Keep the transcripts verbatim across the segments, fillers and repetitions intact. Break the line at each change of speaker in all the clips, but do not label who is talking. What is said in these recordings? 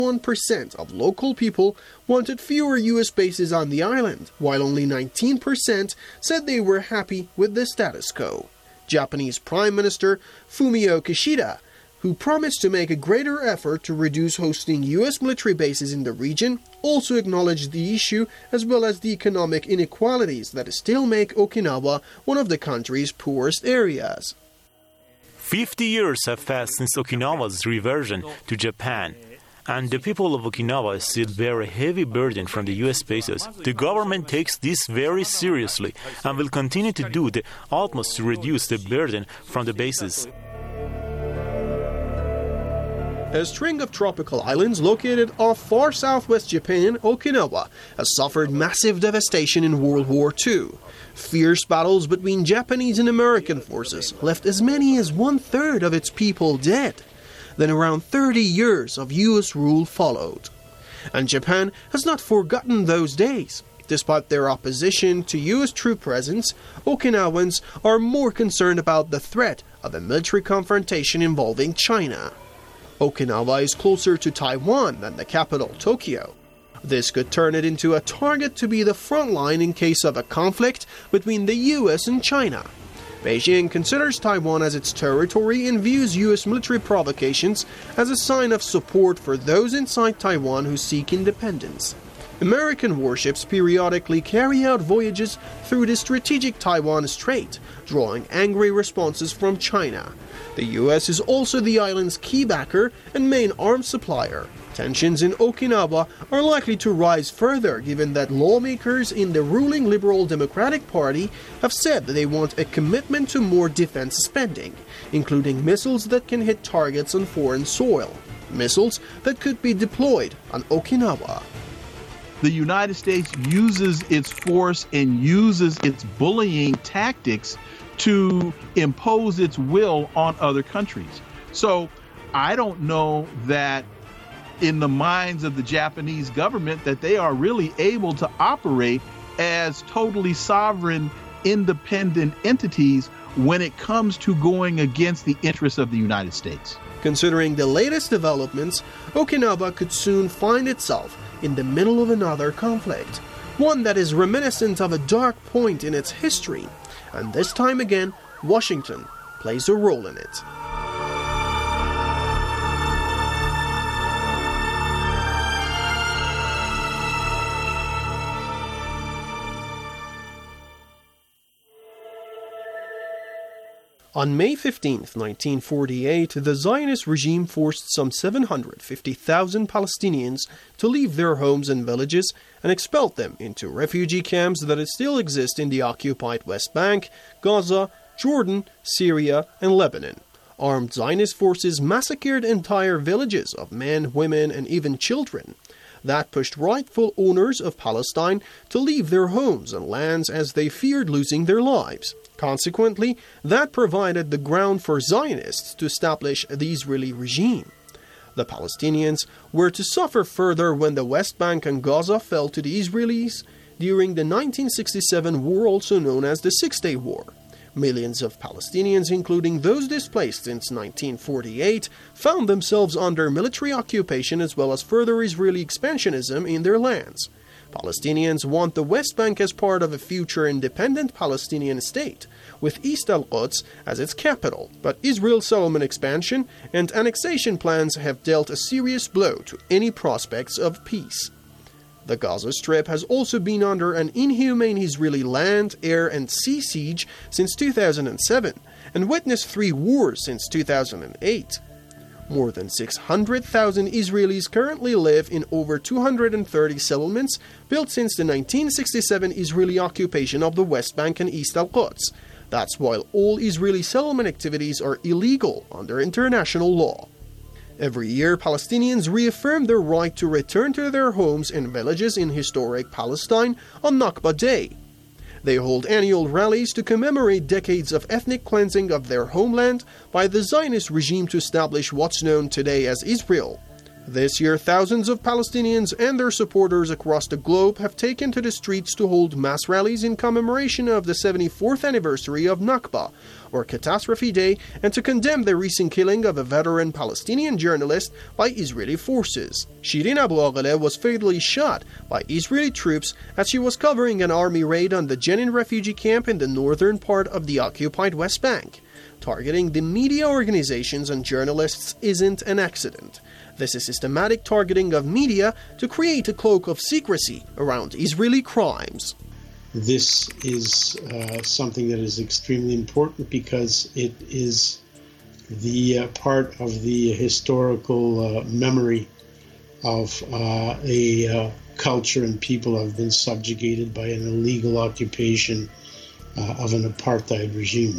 one percent of local people wanted fewer U S bases on the island, while only nineteen percent said they were happy with the status quo. Japanese Prime Minister Fumio Kishida, who promised to make a greater effort to reduce hosting U S military bases in the region, also acknowledged the issue as well as the economic inequalities that still make Okinawa one of the country's poorest areas.
Fifty years have passed since Okinawa's reversion to Japan, and the people of Okinawa still bear a heavy burden from the U S bases. The government takes this very seriously and will continue to do the utmost to reduce the burden from the bases.
A string of tropical islands located off far southwest Japan, Okinawa, has suffered massive devastation in World War Two. Fierce battles between Japanese and American forces left as many as one-third of its people dead. Then around thirty years of U S rule followed. And Japan has not forgotten those days. Despite their opposition to U S troop presence, Okinawans are more concerned about the threat of a military confrontation involving China. Okinawa is closer to Taiwan than the capital, Tokyo. This could turn it into a target to be the front line in case of a conflict between the U S and China. Beijing considers Taiwan as its territory and views U S military provocations as a sign of support for those inside Taiwan who seek independence. American warships periodically carry out voyages through the strategic Taiwan Strait, drawing angry responses from China. The U S is also the island's key backer and main arms supplier. Tensions in Okinawa are likely to rise further given that lawmakers in the ruling Liberal Democratic Party have said that they want a commitment to more defense spending, including missiles that can hit targets on foreign soil, missiles that could be deployed on Okinawa.
The United States uses its force and uses its bullying tactics to impose its will on other countries. So I don't know that in the minds of the Japanese government that they are really able to operate as totally sovereign, independent entities when it comes to going against the interests of the United States.
Considering the latest developments, Okinawa could soon find itself in the middle of another conflict, one that is reminiscent of a dark point in its history. And this time again, Washington plays a role in it. On May fifteenth, nineteen forty-eight, the Zionist regime forced some seven hundred fifty thousand Palestinians to leave their homes and villages and expelled them into refugee camps that still exist in the occupied West Bank, Gaza, Jordan, Syria, and Lebanon. Armed Zionist forces massacred entire villages of men, women, and even children. That pushed rightful owners of Palestine to leave their homes and lands as they feared losing their lives. Consequently, that provided the ground for Zionists to establish the Israeli regime. The Palestinians were to suffer further when the West Bank and Gaza fell to the Israelis during the nineteen sixty-seven war, also known as the Six-Day War. Millions of Palestinians, including those displaced since nineteen forty-eight, found themselves under military occupation as well as further Israeli expansionism in their lands. Palestinians want the West Bank as part of a future independent Palestinian state, with East Al-Quds as its capital, but Israel's settlement expansion and annexation plans have dealt a serious blow to any prospects of peace. The Gaza Strip has also been under an inhumane Israeli land, air, and sea siege since two thousand seven, and witnessed three wars since two thousand eight. More than six hundred thousand Israelis currently live in over two hundred thirty settlements built since the nineteen sixty-seven Israeli occupation of the West Bank and East Al-Quds. That's while all Israeli settlement activities are illegal under international law. Every year, Palestinians reaffirm their right to return to their homes and villages in historic Palestine on Nakba Day. They hold annual rallies to commemorate decades of ethnic cleansing of their homeland by the Zionist regime to establish what's known today as Israel. This year, thousands of Palestinians and their supporters across the globe have taken to the streets to hold mass rallies in commemoration of the seventy-fourth anniversary of Nakba, or Catastrophe Day, and to condemn the recent killing of a veteran Palestinian journalist by Israeli forces. Shirin Abu Akleh was fatally shot by Israeli troops as she was covering an army raid on the Jenin refugee camp in the northern part of the occupied West Bank. Targeting the media organizations and journalists isn't an accident. This is systematic targeting of media to create a cloak of secrecy around Israeli crimes.
This is uh, something that is extremely important because it is the uh, part of the historical uh, memory of uh, a uh, culture and people have been subjugated by an illegal occupation uh, of an apartheid regime.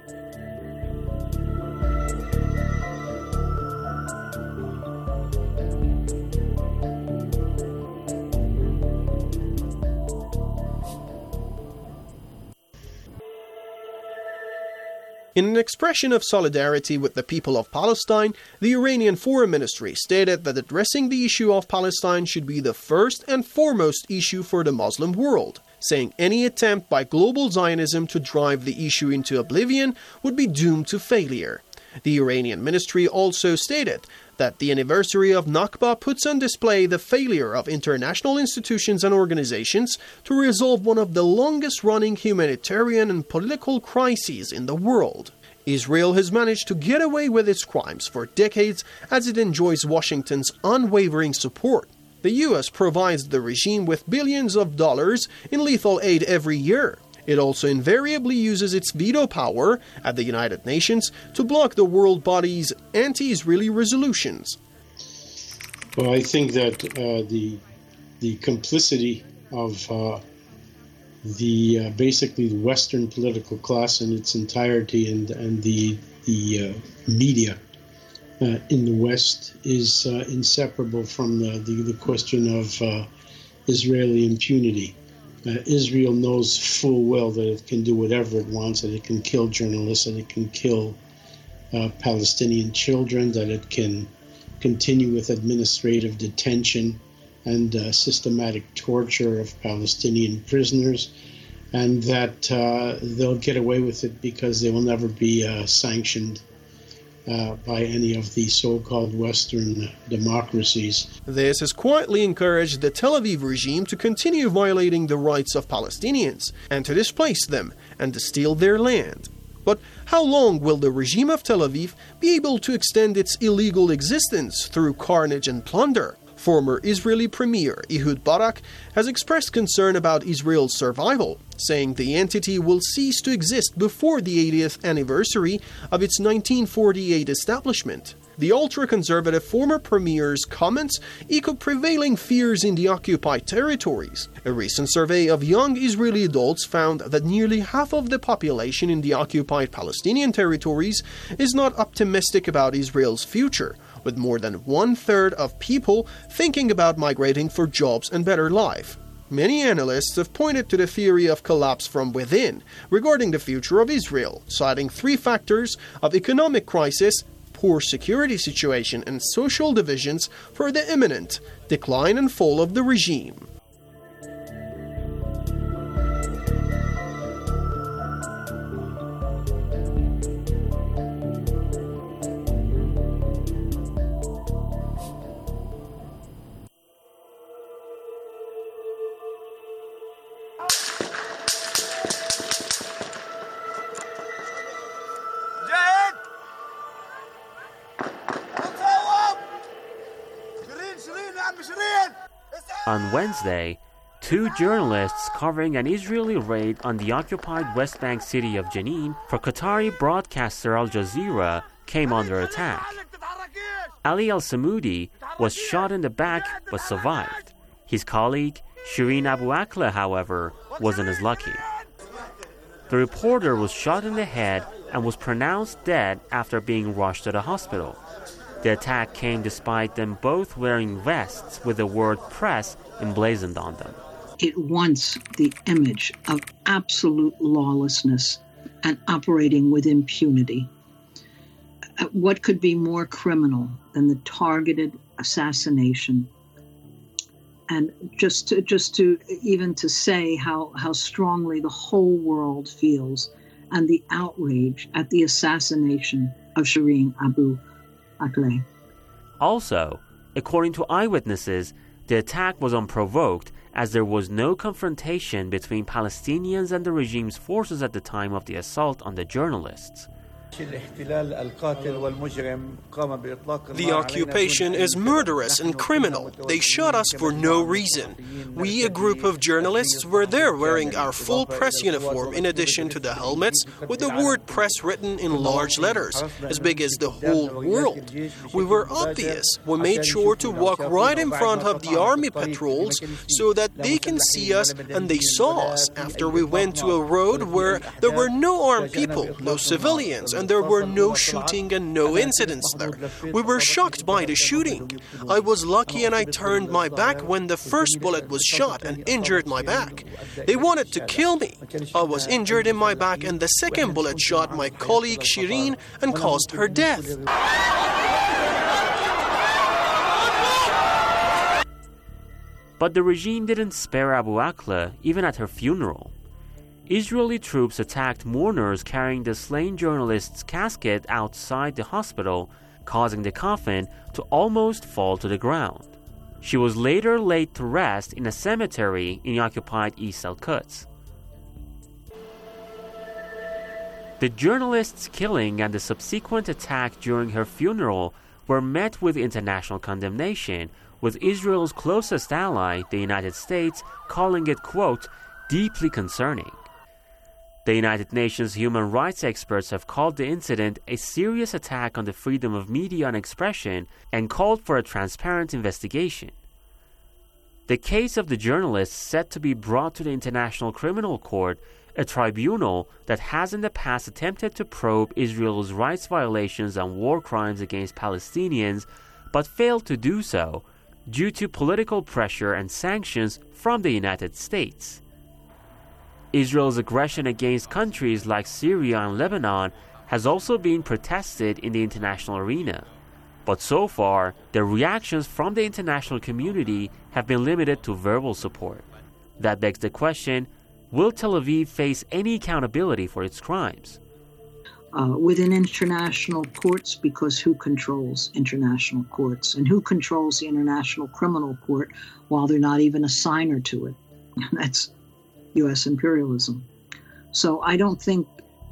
In an expression of solidarity with the people of Palestine, the Iranian Foreign Ministry stated that addressing the issue of Palestine should be the first and foremost issue for the Muslim world, saying any attempt by global Zionism to drive the issue into oblivion would be doomed to failure. The Iranian ministry also stated that the anniversary of Nakba puts on display the failure of international institutions and organizations to resolve one of the longest-running humanitarian and political crises in the world. Israel has managed to get away with its crimes for decades as it enjoys Washington's unwavering support. The U S provides the regime with billions of dollars in lethal aid every year. It also invariably uses its veto power at the United Nations to block the world body's anti-Israeli resolutions.
Well, I think that uh, the the complicity of uh, the uh, basically the Western political class in its entirety and and the the uh, media uh, in the West is uh, inseparable from the the, the question of uh, Israeli impunity. Uh, Israel knows full well that it can do whatever it wants, that it can kill journalists, that it can kill uh, Palestinian children, that it can continue with administrative detention and uh, systematic torture of Palestinian prisoners, and that uh, they'll get away with it because they will never be uh, sanctioned Uh, by any of the so-called Western democracies.
This has quietly encouraged the Tel Aviv regime to continue violating the rights of Palestinians and to displace them and to steal their land. But how long will the regime of Tel Aviv be able to extend its illegal existence through carnage and plunder? Former Israeli Premier Ehud Barak has expressed concern about Israel's survival, saying the entity will cease to exist before the eightieth anniversary of its nineteen forty-eight establishment. The ultra-conservative former premier's comments echo prevailing fears in the occupied territories. A recent survey of young Israeli adults found that nearly half of the population in the occupied Palestinian territories is not optimistic about Israel's future, with more than one-third of people thinking about migrating for jobs and better life. Many analysts have pointed to the theory of collapse from within regarding the future of Israel, citing three factors of economic crisis, poor security situation, and social divisions for the imminent decline and fall of the regime.
On Wednesday, two journalists covering an Israeli raid on the occupied West Bank city of Jenin for Qatari broadcaster Al Jazeera came under attack. Ali Al-Samoudi was shot in the back but survived. His colleague, Shirin Abu Akleh, however, wasn't as lucky. The reporter was shot in the head and was pronounced dead after being rushed to the hospital. The attack came despite them both wearing vests with the word press emblazoned on them.
It wants the image of absolute lawlessness and operating with impunity. what could be more criminal than the targeted assassination? And just to, just to even to say how, how strongly the whole world feels and the outrage at the assassination of Shireen Abu Akleh.
Also, according to eyewitnesses, the attack was unprovoked as there was no confrontation between Palestinians and the regime's forces at the time of the assault on the journalists.
The occupation is murderous and criminal. They shot us for no reason. We, a group of journalists, were there wearing our full press uniform in addition to the helmets with the word press written in large letters, as big as the whole world. We were obvious. We made sure to walk right in front of the army patrols so that they can see us, and they saw us after we went to a road where there were no armed people, no civilians, and there were no shooting and no incidents there. We were shocked by the shooting. I was lucky and I turned my back when the first bullet was shot and injured my back. They wanted to kill me. I was injured in my back and the second bullet shot my colleague Shireen and caused her death.
But the regime didn't spare Abu Akleh even at her funeral. Israeli troops attacked mourners carrying the slain journalist's casket outside the hospital, causing the coffin to almost fall to the ground. She was later laid to rest in a cemetery in occupied East Al-Quds. The journalist's killing and the subsequent attack during her funeral were met with international condemnation, with Israel's closest ally, the United States, calling it, quote, deeply concerning. The United Nations human rights experts have called the incident a serious attack on the freedom of media and expression and called for a transparent investigation. The case of the journalist set to be brought to the International Criminal Court, a tribunal that has in the past attempted to probe Israel's rights violations and war crimes against Palestinians, but failed to do so due to political pressure and sanctions from the United States. Israel's aggression against countries like Syria and Lebanon has also been protested in the international arena. But so far, the reactions from the international community have been limited to verbal support. That begs the question, will Tel Aviv face any accountability for its crimes?
Uh, within international courts, because who controls international courts? And who controls the International Criminal Court while they're not even a signer to it? That's U S imperialism. So I don't think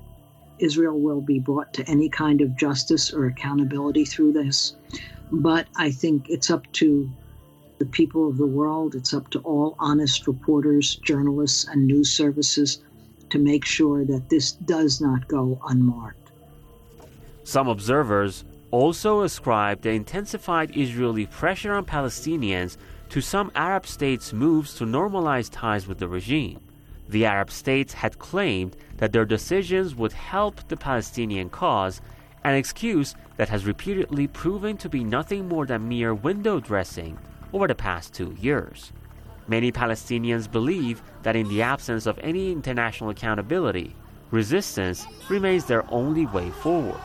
Israel will be brought to any kind of justice or accountability through this. But I think it's up to the people of the world, it's up to all honest reporters, journalists, and news services to make sure that this does not go unmarked.
Some observers also ascribe the intensified Israeli pressure on Palestinians to some Arab states' moves to normalize ties with the regime. The Arab states had claimed that their decisions would help the Palestinian cause, an excuse that has repeatedly proven to be nothing more than mere window dressing over the past two years. Many Palestinians believe that in the absence of any international accountability, resistance remains their only way forward.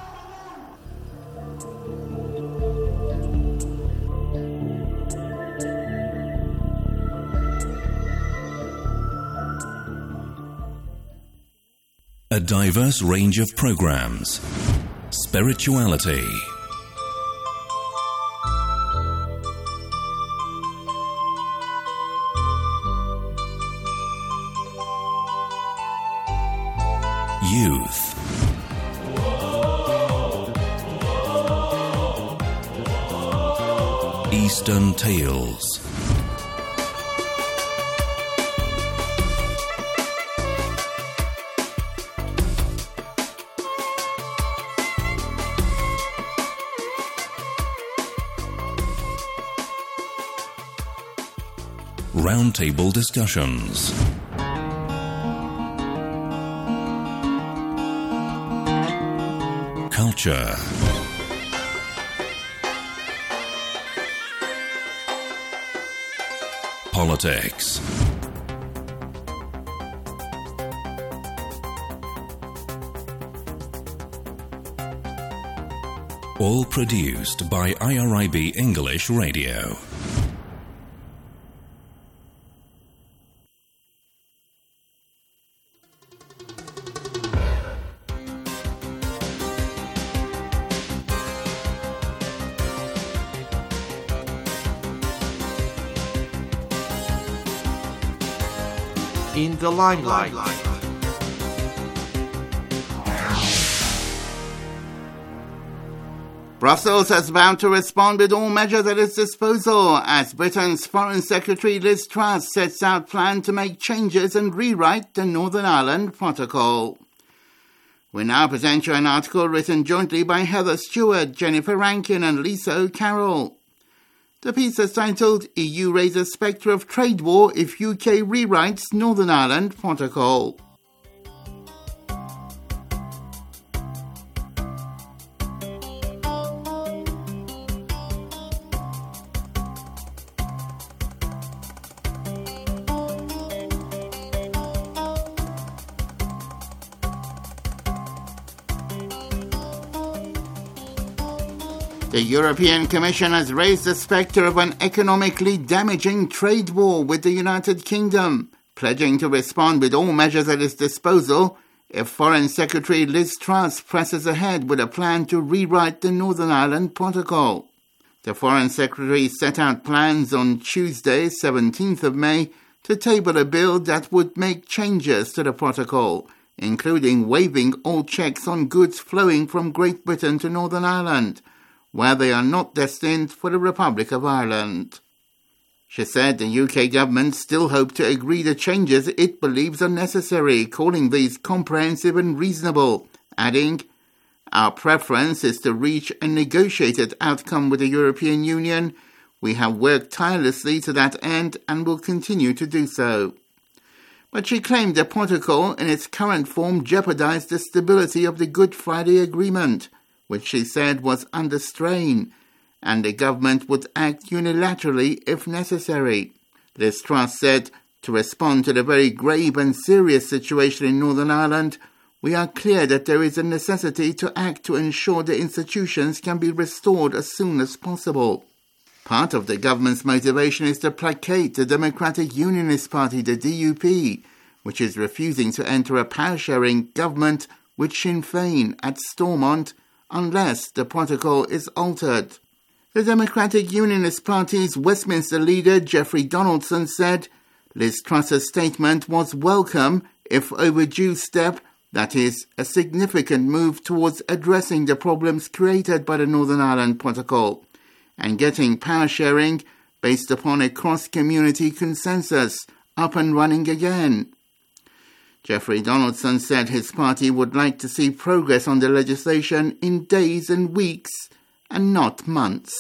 A diverse range of programs. Spirituality. Youth. Eastern Tales. Roundtable discussions. Culture. Politics. All produced by I R I B English Radio.
In the limelight.
Brussels has vowed to respond with all measures at its disposal as Britain's Foreign Secretary Liz Truss sets out plan to make changes and rewrite the Northern Ireland Protocol. We now present you an article written jointly by Heather Stewart, Jennifer Rankin and Lisa O'Carroll. The piece is titled E U Raises Spectre of Trade War if U K Rewrites Northern Ireland Protocol. The European Commission has raised the spectre of an economically damaging trade war with the United Kingdom, pledging to respond with all measures at its disposal if Foreign Secretary Liz Truss presses ahead with a plan to rewrite the Northern Ireland Protocol. The Foreign Secretary set out plans on Tuesday, seventeenth of May, to table a bill that would make changes to the protocol, including waiving all checks on goods flowing from Great Britain to Northern Ireland, where they are not destined for the Republic of Ireland. She said the U K government still hoped to agree the changes it believes are necessary, calling these comprehensive and reasonable, adding, "Our preference is to reach a negotiated outcome with the European Union. We have worked tirelessly to that end and will continue to do so." But she claimed the protocol in its current form jeopardized the stability of the Good Friday Agreement, which she said was under strain, and the government would act unilaterally if necessary. Liz Truss said, "To respond to the very grave and serious situation in Northern Ireland, we are clear that there is a necessity to act to ensure the institutions can be restored as soon as possible." Part of the government's motivation is to placate the Democratic Unionist Party, the D U P, which is refusing to enter a power-sharing government with Sinn Féin at Stormont unless the protocol is altered. The Democratic Unionist Party's Westminster leader, Jeffrey Donaldson, said Liz Truss's statement was welcome, if overdue step, that is, a significant move towards addressing the problems created by the Northern Ireland Protocol and getting power sharing based upon a cross-community consensus up and running again. Jeffrey Donaldson said his party would like to see progress on the legislation in days and weeks and not months.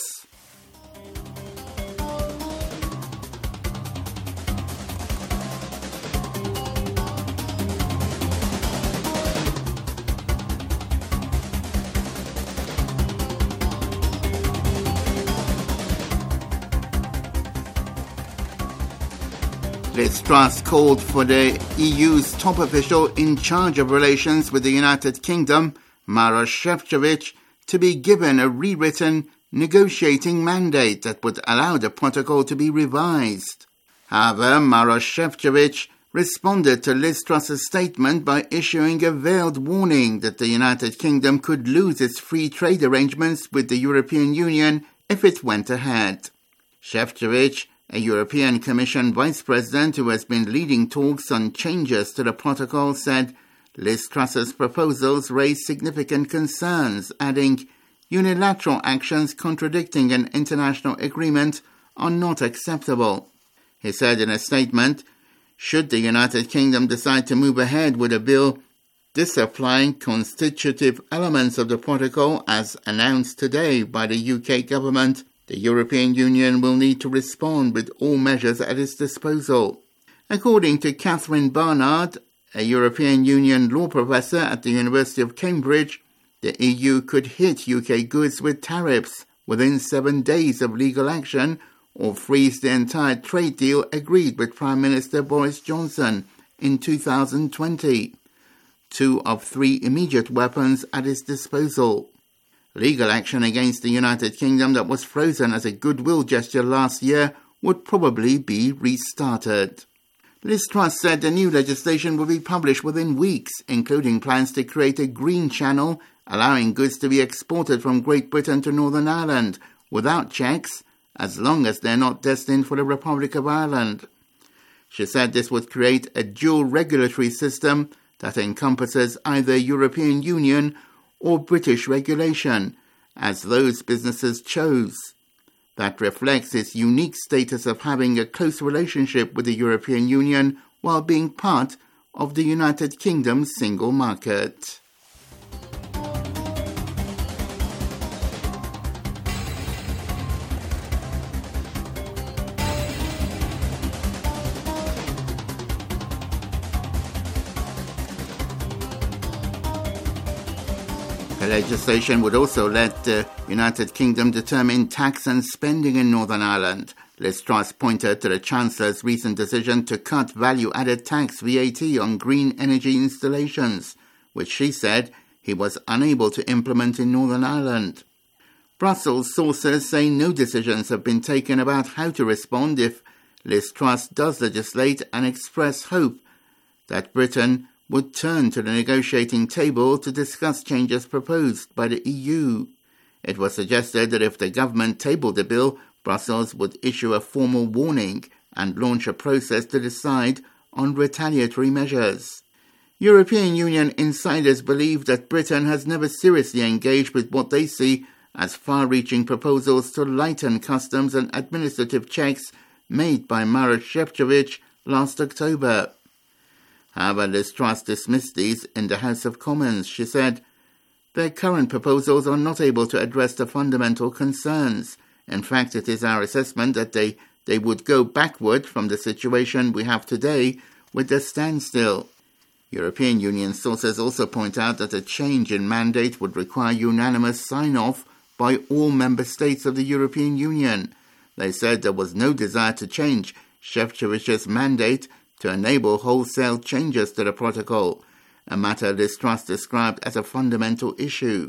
Liz Truss called for the E U's top official in charge of relations with the United Kingdom, Maroš Šefčovič, to be given a rewritten negotiating mandate that would allow the protocol to be revised. However, Maroš Šefčovič responded to Liz Truss's statement by issuing a veiled warning that the United Kingdom could lose its free trade arrangements with the European Union if it went ahead. Šefčovič, a European Commission Vice President who has been leading talks on changes to the protocol, said Liz Truss's proposals raise significant concerns, adding, "Unilateral actions contradicting an international agreement are not acceptable." He said in a statement, should the United Kingdom decide to move ahead with a bill disapplying constitutive elements of the protocol as announced today by the U K government, the European Union will need to respond with all measures at its disposal. According to Catherine Barnard, a European Union law professor at the University of Cambridge, the E U could hit U K goods with tariffs within seven days of legal action or freeze the entire trade deal agreed with Prime Minister Boris Johnson in two thousand twenty, two of three immediate weapons at its disposal. Legal action against the United Kingdom that was frozen as a goodwill gesture last year would probably be restarted. Liz Truss said the new legislation will be published within weeks, including plans to create a green channel allowing goods to be exported from Great Britain to Northern Ireland without checks, as long as they're not destined for the Republic of Ireland. She said this would create a dual regulatory system that encompasses either European Union or British regulation, as those businesses chose. That reflects its unique status of having a close relationship with the European Union while being part of the United Kingdom's single market. The legislation would also let the United Kingdom determine tax and spending in Northern Ireland. Liz Truss pointed to the Chancellor's recent decision to cut value-added tax V A T on green energy installations, which she said he was unable to implement in Northern Ireland. Brussels sources say no decisions have been taken about how to respond if Liz Truss does legislate, and express hope that Britain would turn to the negotiating table to discuss changes proposed by the E U. It was suggested that if the government tabled the bill, Brussels would issue a formal warning and launch a process to decide on retaliatory measures. European Union insiders believe that Britain has never seriously engaged with what they see as far-reaching proposals to lighten customs and administrative checks made by Maroš Šefčovič last October. However, Liz Truss dismissed these in the House of Commons. She said, "Their current proposals are not able to address the fundamental concerns. In fact, it is our assessment that they, they would go backward from the situation we have today with the standstill." European Union sources also point out that a change in mandate would require unanimous sign-off by all member states of the European Union. They said there was no desire to change Šefčovič's mandate to enable wholesale changes to the protocol, a matter Liz Truss described as a fundamental issue.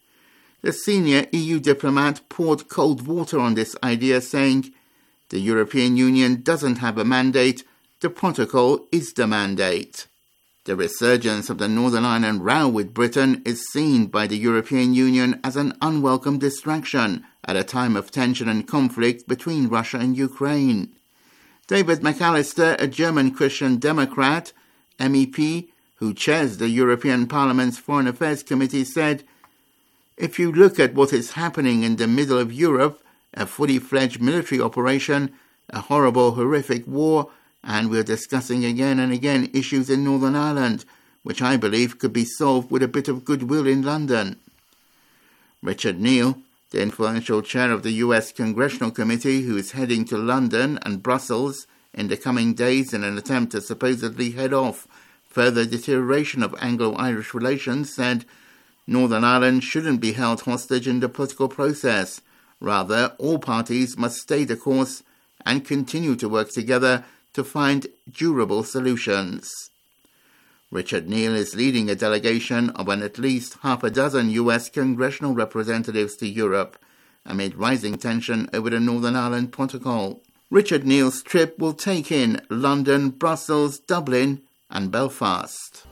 The senior E U diplomat poured cold water on this idea, saying, "The European Union doesn't have a mandate, the protocol is the mandate." The resurgence of the Northern Ireland row with Britain is seen by the European Union as an unwelcome distraction at a time of tension and conflict between Russia and Ukraine. David McAllister, a German Christian Democrat, M E P, who chairs the European Parliament's Foreign Affairs Committee, said, "If you look at what is happening in the middle of Europe, a fully fledged military operation, a horrible, horrific war, and we're discussing again and again issues in Northern Ireland, which I believe could be solved with a bit of goodwill in London." Richard Neal, the influential chair of the U S Congressional Committee, who is heading to London and Brussels in the coming days in an attempt to supposedly head off further deterioration of Anglo-Irish relations, said Northern Ireland shouldn't be held hostage in the political process. Rather, all parties must stay the course and continue to work together to find durable solutions. Richard Neal is leading a delegation of an at least half a dozen U S congressional representatives to Europe amid rising tension over the Northern Ireland Protocol. Richard Neal's trip will take in London, Brussels, Dublin and Belfast.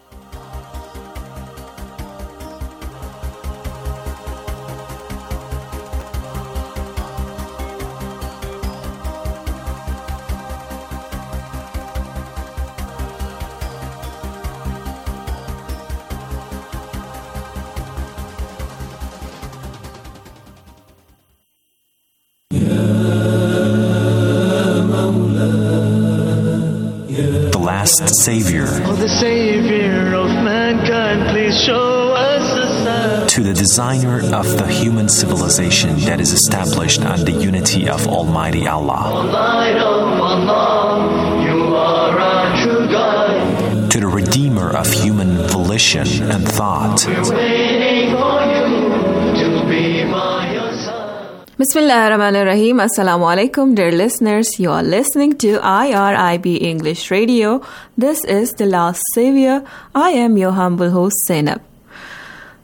Savior.
Oh, the Savior of mankind, please show us the sign.
To the designer of the human civilization that is established on the unity of Almighty Allah.
O light of Allah, you are our true guide.
To the redeemer of human volition and thought.
We're waiting for you to be by your side.
Bismillah ar-Rahman ar-Rahim. Assalamu alaikum, dear listeners. You are listening to I R I B English Radio. This is The Last Savior. I am your humble host, Zainab.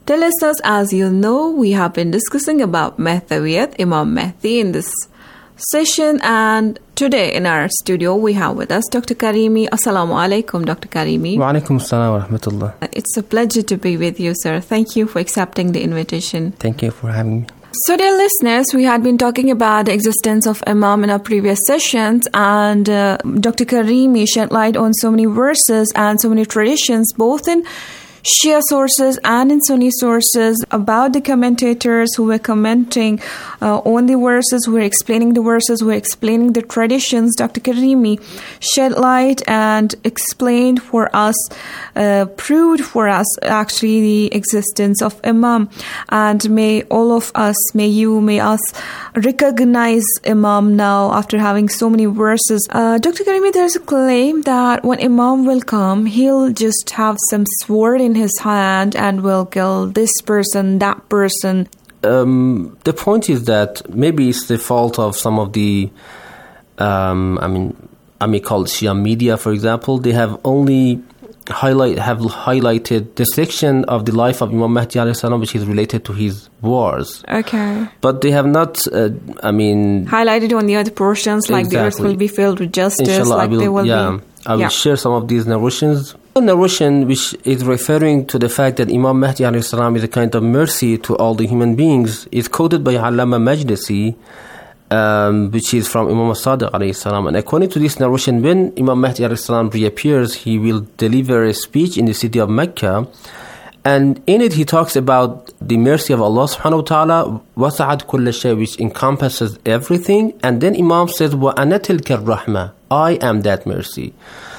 Dear listeners, as you know, we have been discussing about Mahdawiyat, Imam Mahdi in this session, and today in our studio we have with us Doctor Karimi. Assalamu alaikum, Doctor Karimi.
Wa alaikum assalam wa rahmatullah.
It's a pleasure to be with you, sir. Thank you for accepting the invitation.
Thank you for having me.
So, dear listeners, we had been talking about the existence of Imam in our previous sessions, and uh, Doctor Karimi shed light on so many verses and so many traditions, both in Shia sources and in Sunni sources, about the commentators who were commenting uh, on the verses, who were explaining the verses, who were explaining the traditions. Doctor Karimi shed light and explained for us, uh, proved for us actually the existence of Imam. And may all of us, may you, may us recognize Imam now after having so many verses. Uh, Doctor Karimi, there's a claim that when Imam will come, he'll just have some sword in his hand and will kill this person, that person.
Um, the point is that maybe it's the fault of some of the, um, I mean, I may call it Shia media, for example. They have only highlight have highlighted the section of the life of Imam Mahdi alayhi salam which is related to his wars.
Okay.
But they have not, uh, I mean...
highlighted on the other portions, like
exactly.
the earth will be filled with justice,
Inshallah,
like
I will,
they will
yeah,
be...
I will
yeah.
share some of these narrations. One narration which is referring to the fact that Imam Mahdi alayhi salam is a kind of mercy to all the human beings is quoted by Allama Majlisi, um, which is from Imam Sadiq alayhi salam. And according to this narration, when Imam Mahdi alayhi salam reappears, he will deliver a speech in the city of Mecca. And in it, he talks about the mercy of Allah subhanahu wa ta'ala, وَسَعَدْ كُلَّ شَيْء, which encompasses everything. And then Imam says, وَأَنَا تِلْكَ الرَّحْمَةِ, I am that mercy.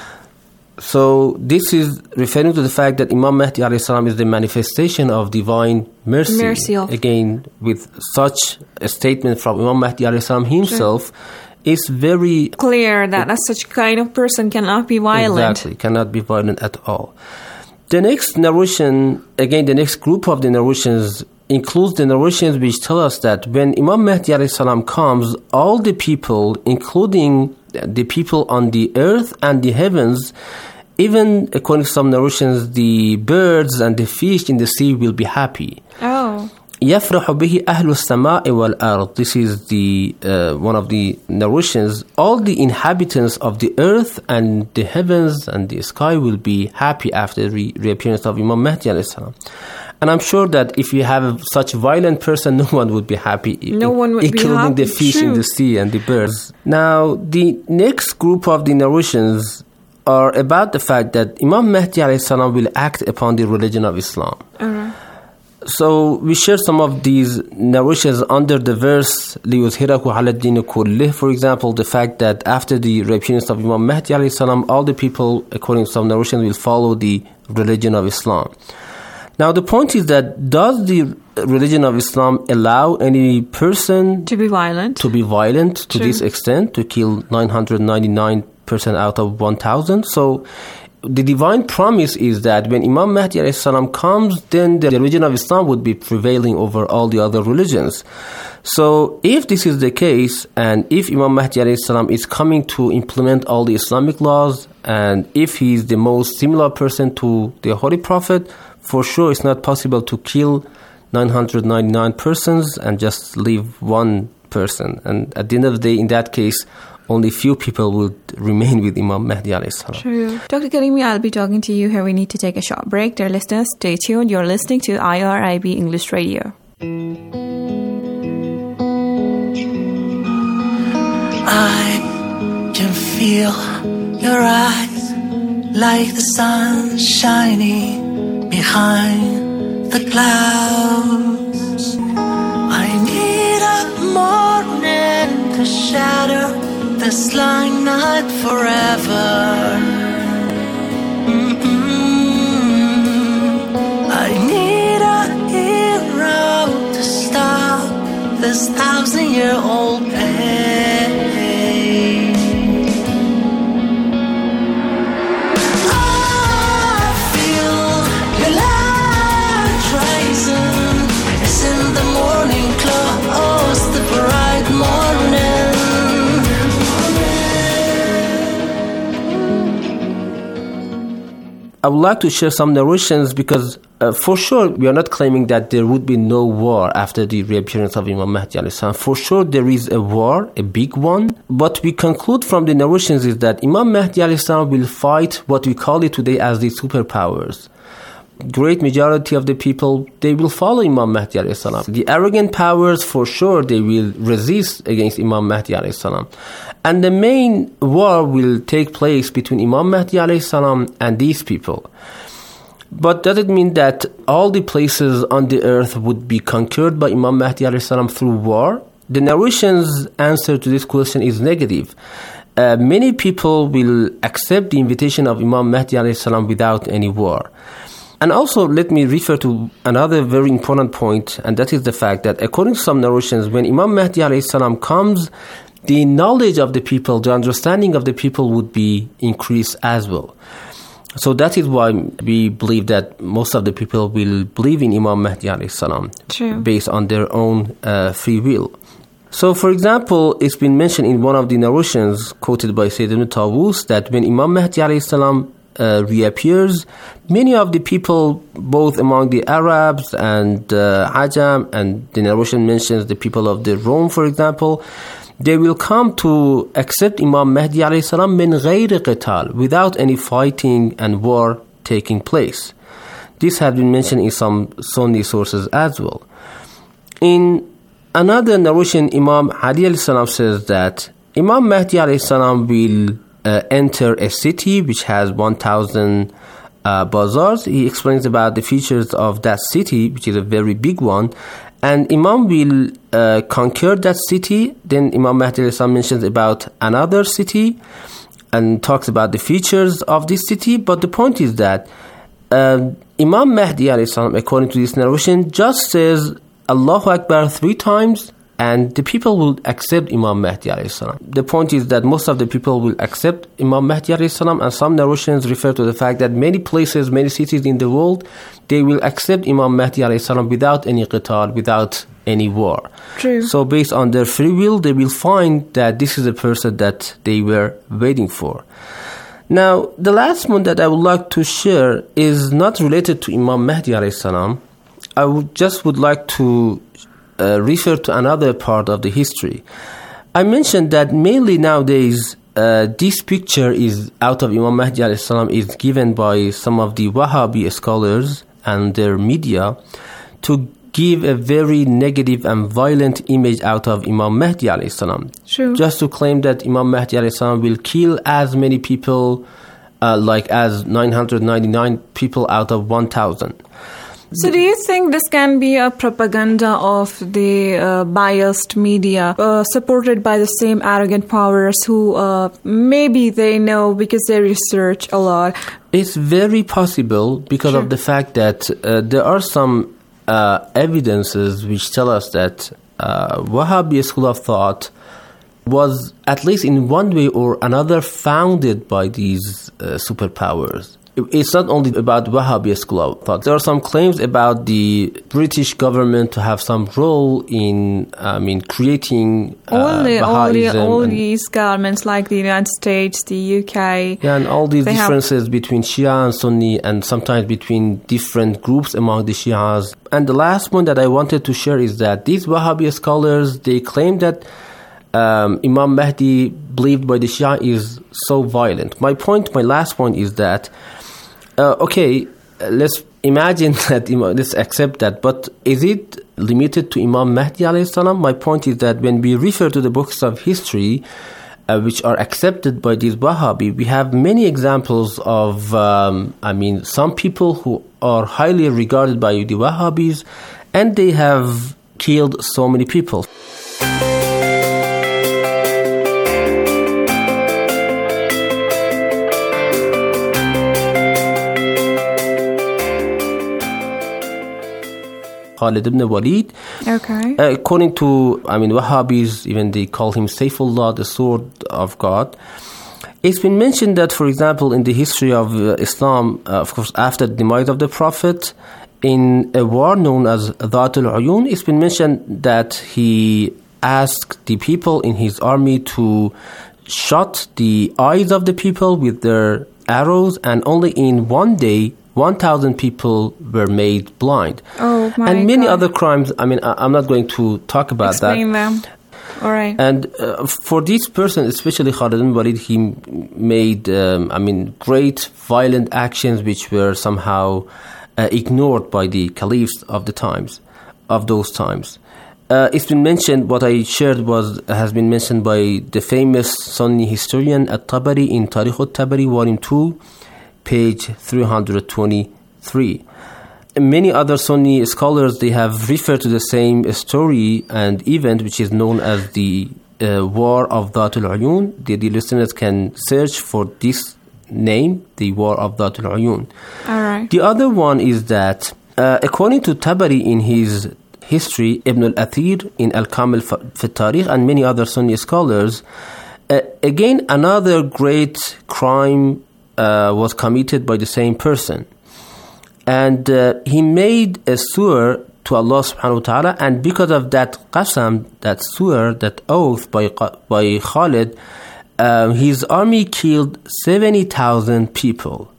So this is referring to the fact that Imam Mahdi alayhi salam is the manifestation of divine mercy.
Mercy of.
Again, with such a statement from Imam Mahdi alayhi salam himself, sure. It's very
clear that uh, such kind of person cannot be violent.
Exactly, cannot be violent at all. The next narration, again, the next group of the narrations includes the narrations which tell us that when Imam Mahdi alayhi salam comes, all the people, including the people on the earth and the heavens, even according to some narrations, the birds and the fish in the sea will be happy.
Oh.
يَفْرَحُ بِهِ أَهْلُ السَّمَاءِ وَالْأَرْضِ. This is the uh, one of the narrations. All the inhabitants of the earth and the heavens and the sky will be happy after the re- reappearance of Imam Mahdi alayhi salam. And I'm sure that if you have a, such a violent person, no one would be happy.
No one would be happy.
Including the fish
True.
in the sea and the birds. Now, the next group of the narrations are about the fact that Imam Mahdi alayhi salam will act upon the religion of Islam.
Uh-huh.
So we share some of these narrations under the verse لِيُظْهِرَهُ عَلَى الدِّينِ كُلِّهِ. For example, the fact that after the reappearance of Imam Mahdi alayhi salam, all the people, according to some narrations, will follow the religion of Islam. Now the point is that does the religion of Islam allow any person
to be violent,
to be violent to
True.
this extent, to kill nine hundred ninety-nine percent out of one thousand? So the divine promise is that when Imam Mahdi alayhi salam comes, then the religion of Islam would be prevailing over all the other religions. So if this is the case, and if Imam Mahdi alayhi salam is coming to implement all the Islamic laws, and if he is the most similar person to the Holy Prophet, for sure it's not possible to kill nine hundred ninety-nine persons and just leave one person. And at the end of the day, in that case, only few people would remain with Imam Mahdi alayhi salam.
True. Doctor Karimi, I'll be talking to you here. We need to take a short break. Dear listeners, stay tuned. You're listening to I R I B English Radio.
I can feel your eyes like the sun shining behind the clouds. I need a morning to shatter this long night forever. Mm-mm. I need a hero to stop this thousand-year-old pain. I feel your light rising. It's in the morning close, the bright morning.
I would like to share some narrations because Uh, for sure, we are not claiming that there would be no war after the reappearance of Imam Mahdi alayhi salam. For sure, there is a war, a big one. But we conclude from the narrations is that Imam Mahdi alayhi salam will fight what we call it today as the superpowers. Great majority of the people, they will follow Imam Mahdi alayhi salam. The arrogant powers, for sure, they will resist against Imam Mahdi alayhi salam. And the main war will take place between Imam Mahdi alayhi salam and these people. But does it mean that all the places on the earth would be conquered by Imam Mahdi alayhi salam through war? The narration's answer to this question is negative. Uh, many people will accept the invitation of Imam Mahdi alayhi salam without any war. And also, let me refer to another very important point, and that is the fact that according to some narrations, when Imam Mahdi alayhi salam comes, the knowledge of the people, the understanding of the people would be increased as well. So that is why we believe that most of the people will believe in Imam Mahdi alayhi salam based on their own uh, free will. So, for example, it's been mentioned in one of the narrations quoted by Sayyid ibn Tawus that when Imam Mahdi alayhi salam uh, reappears, many of the people, both among the Arabs and uh, Ajam, and the narration mentions the people of the Rome, for example, they will come to accept Imam Mahdi alayhi salam min ghayri qital, without any fighting and war taking place. This has been mentioned in some Sunni sources as well. In another narration, Imam Ali alayhi salam says that Imam Mahdi alayhi salam will uh, enter a city which has one thousand uh, bazaars. He explains about the features of that city, which is a very big one. And Imam will uh, conquer that city. Then Imam Mahdi alayhi salam mentions about another city and talks about the features of this city. But the point is that uh, Imam Mahdi alayhi salam, according to this narration, just says Allahu Akbar three times, and the people will accept Imam Mahdi alayhi salam. The point is that most of the people will accept Imam Mahdi alayhi salam, and some narrations refer to the fact that many places, many cities in the world, they will accept Imam Mahdi alayhi salam without any qital, without any war.
True.
So based on their free will, they will find that this is the person that they were waiting for. Now, the last one that I would like to share is not related to Imam Mahdi alayhi salam. I would just would like to uh, refer to another part of the history. I mentioned that mainly nowadays uh, this picture is out of Imam Mahdi alayhi salam is given by some of the Wahhabi scholars and their media to give a very negative and violent image out of Imam Mahdi alayhi salam.
Sure.
Just to claim that Imam Mahdi alayhi salam will kill as many people uh, like as nine hundred ninety-nine people out of one thousand.
So do you think this can be a propaganda of the uh, biased media uh, supported by the same arrogant powers who uh, maybe they know because they research a lot?
It's very possible because sure. of the fact that uh, there are some uh, evidences which tell us that uh, Wahhabi school of thought was at least in one way or another founded by these uh, superpowers. It's not only about Wahhabi school of thought. There are some claims about the British government to have some role in, I mean, creating uh,
all the, all, the, all
and,
these governments, like the United States, the U K.
Yeah, and all these differences have... between Shia and Sunni, and sometimes between different groups among the Shias. And the last one that I wanted to share is that these Wahhabi scholars, they claim that um, Imam Mahdi, believed by the Shia, is so violent. My point, my last point is that Uh, okay, let's imagine that, let's accept that, but is it limited to Imam Mahdi alayhi salam? My point is that when we refer to the books of history, uh, which are accepted by these Wahhabi, we have many examples of, um, I mean, some people who are highly regarded by the Wahhabis, and they have killed so many people. Khalid ibn Walid.
Okay.
Uh, according to, I mean, Wahhabis, even they call him Saifullah, the sword of God. It's been mentioned that, for example, in the history of uh, Islam, uh, of course, after the demise of the Prophet, in a war known as Dhatul Uyun, it's been mentioned that he asked the people in his army to shot the eyes of the people with their arrows, and only in one day one thousand people were made blind.
Oh, my
And many
God.
other crimes. I mean, I, I'm not going to talk about
Explain
that.
them. All right.
And uh, for this person, especially Khalid ibn Walid, he m- made, um, I mean, great violent actions which were somehow uh, ignored by the caliphs of the times, of those times. Uh, it's been mentioned, what I shared was, has been mentioned by the famous Sunni historian At-Tabari in Tarikh al-Tabari, volume two, page three hundred twenty-three. Many other Sunni scholars, they have referred to the same story and event, which is known as the uh, War of Dhatul Uyun. The, the listeners can search for this name, the War of Dhatul Uyun.
All right.
The other one is that, uh, according to Tabari in his history, Ibn al-Athir in Al-Kamil fi al-Tarikh, and many other Sunni scholars, uh, again, another great crime uh, was committed by the same person. And uh, he made a surah to Allah subhanahu wa ta'ala, and because of that qasam, that surah, that oath by, by Khalid, um, his army killed seventy thousand people.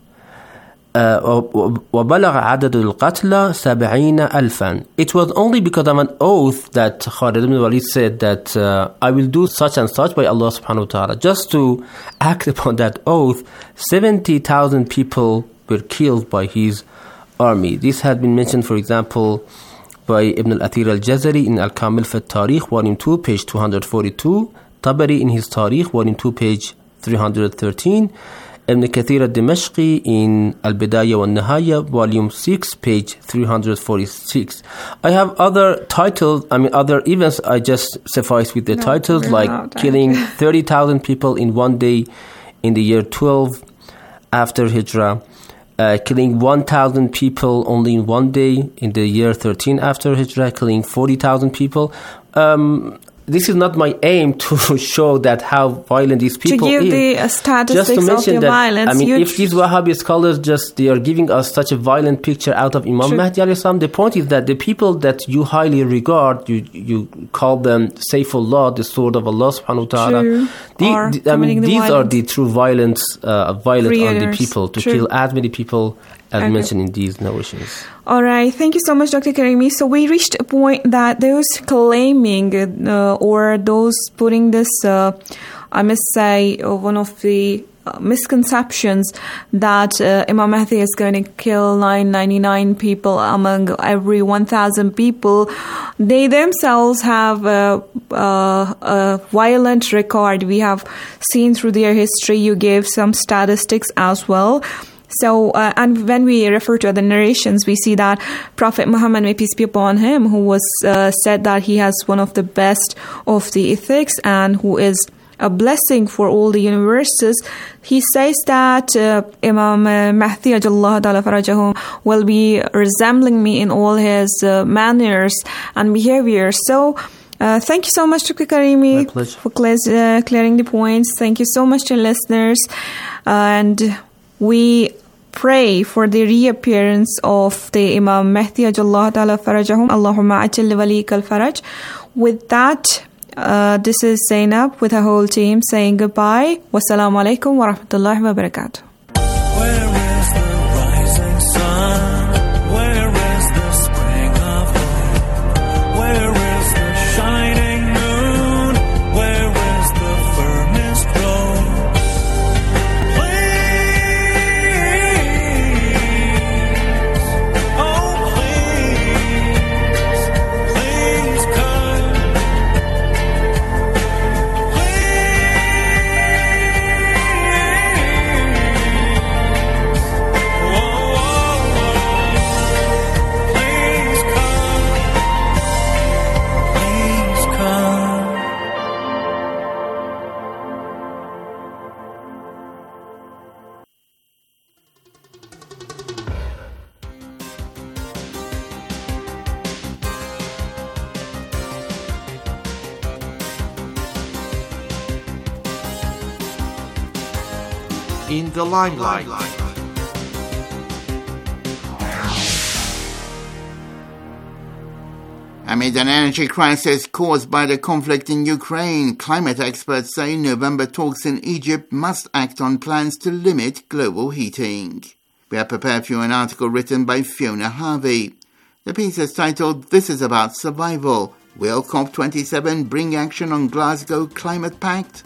وَبَلَغَ عَدَدُ الْقَتْلَى سَبْعِينَ أَلْفًا. It was only because of an oath that Khalid ibn Walid said that uh, I will do such and such by Allah subhanahu wa ta'ala. Just to act upon that oath, seventy thousand people were killed by his army. This had been mentioned, for example, by Ibn al-Athir al-Jazari in Al-Kamil fi al-Tarikh, volume two, page two hundred forty-two, Tabari in his Tarikh, volume two, page three hundred thirteen, Ibn Kathir al-Dimashqi in Al-Bidayah wa Nihaya, volume six, page three hundred forty-six. I have other titles, I mean other events, I just suffice with the
No,
titles,
we're
like
not.
killing thirty thousand people in one day in the year twelve after Hijrah, uh, killing one thousand people only in one day in the year thirteen after Hijrah, killing forty thousand people. Um, this is not my aim to show that how violent these people
to give
is.
the uh, statistics
Just to
of
mention
the
that,
violence.
I mean,
you
if these Wahhabi scholars just, they are giving us such a violent picture out of Imam
True.
Mahdi alayhi salam, the point is that the people that you highly regard, you you call them Sayfullah, the sword of Allah subhanahu wa ta'ala.
True.
The,
Are
the- I mean,
committing the
these are
violence.
the true violence, uh, violence on the
Creators.
people, to
True.
kill as many people as
Okay.
mentioned in these narrations.
All right. Thank you so much, Doctor Karimi. So we reached a point that those claiming uh, or those putting this, uh, I must say, uh, one of the uh, misconceptions that uh, Imam Mahdi is going to kill nine hundred ninety-nine people among every one thousand people, they themselves have a, a, a violent record. We have seen through their history. You gave some statistics as well. So, uh, and when we refer to other narrations, we see that Prophet Muhammad, may peace be upon him, who was uh, said that he has one of the best of the ethics and who is a blessing for all the universes, he says that uh, Imam uh, Mahdi Ajallahu Ta'ala Farajahu will be resembling me in all his uh, manners and behavior. So, Uh, thank you so much, Doctor Karimi, for clear- uh, clearing the points. Thank you so much to listeners. Uh, and we pray for the reappearance of the Imam Mahdi Ajallahu Ta'ala Farajahum. Allahumma ajil li walika al-faraj. With that, uh, this is Zainab with her whole team saying goodbye. Wassalamu alaikum wa rahmatullahi wa barakatuh.
Where is the rising sun? Where is the spring of hope? Where is the shining moon? Where is the firmest road? Please, oh please, please come.
In the limelight.
Amid an energy crisis caused by the conflict in Ukraine, climate experts say November talks in Egypt must act on plans to limit global heating. we have prepared for you an article written by Fiona Harvey. The piece is titled, This is About Survival. Will COP twenty-seven bring action on Glasgow Climate Pact?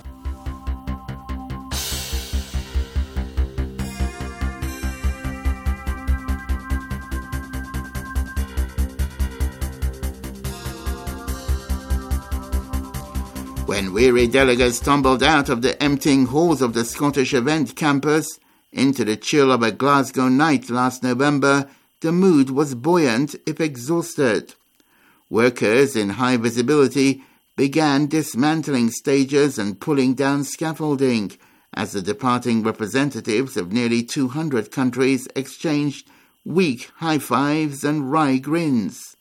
When weary delegates tumbled out of the emptying halls of the Scottish Event campus into the chill of a Glasgow night last November, the mood was buoyant if exhausted. Workers in high visibility began dismantling stages and pulling down scaffolding as the departing representatives of nearly two hundred countries exchanged weak high fives and wry grins.